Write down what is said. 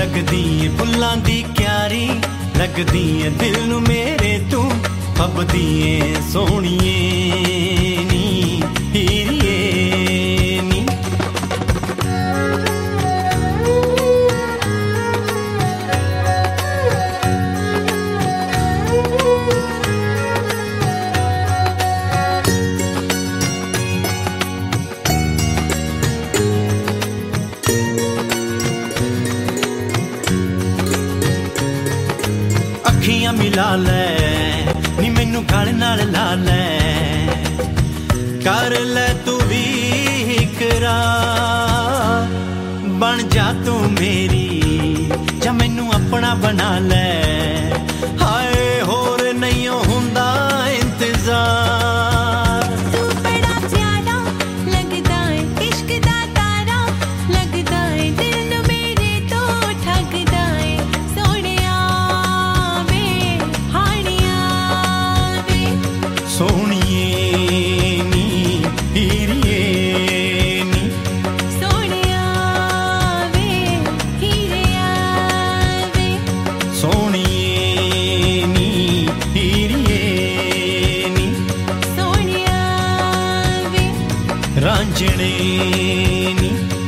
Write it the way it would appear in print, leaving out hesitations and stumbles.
लगदी है फुल्लां दी क्यारी, लगदी है दिल नू मेरे तू, फबदी है सोहणीए नी हीरिए नी। अखियां मिला लै नी मैनू गल नाल ला लै, कर लै तू भी इकरार, बन जा तू मेरी जा मैनू अपना बना लै, हाय होर नहीं हुंदा इंतजार। तू बड़ा प्यारा लगदा है इश्क दा तारा, लगदा है दिल नू मेरे तो ठगदा है सोहणिया वे हाणिया वे। सोहणीए नी हीरिए नी, सोहणिया वे हीरिया वे। सोहणीए नी हीरिए नी, सोहणिया वे रांझणे नी